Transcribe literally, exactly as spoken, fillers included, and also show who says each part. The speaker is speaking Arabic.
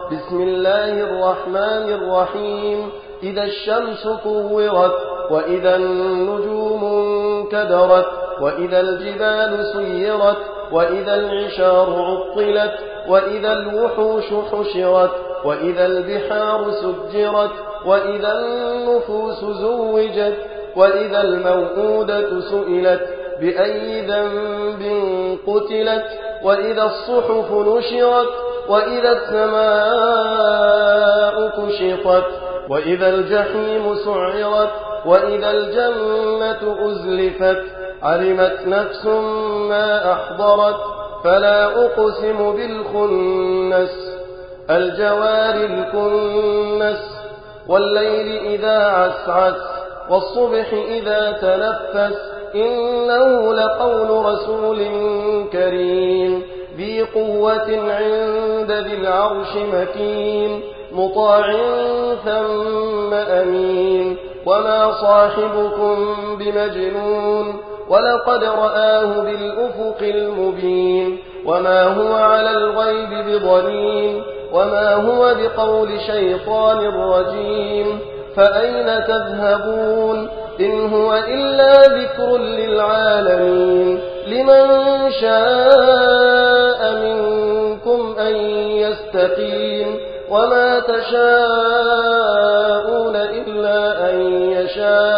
Speaker 1: بسم الله الرحمن الرحيم إذا الشمس كورت وإذا النجوم انكدرت وإذا الجبال سيرت وإذا العشار عطلت وإذا الوحوش حشرت وإذا البحار سجرت وإذا النفوس زوجت وإذا الموءودة سئلت بأي ذنب قتلت وإذا الصحف نشرت وإذا السماء كشطت وإذا الجحيم سعرت وإذا الجنة أزلفت علمت نفس ما أحضرت فلا أقسم بالخنس الجوار الكنس والليل إذا عسعس والصبح إذا تنفس إنه لقول رسول كريم ذي قوة عند ذي العرش مكين مطاع ثم أمين وما صاحبكم بمجنون ولقد رآه بالأفق المبين وما هو على الغيب بضنين وما هو بقول شيطان رجيم فأين تذهبون إن هو إلا ذكر للعالمين لمن شاء منكم أن يستقيم وما تشاءون إلا أن يشاء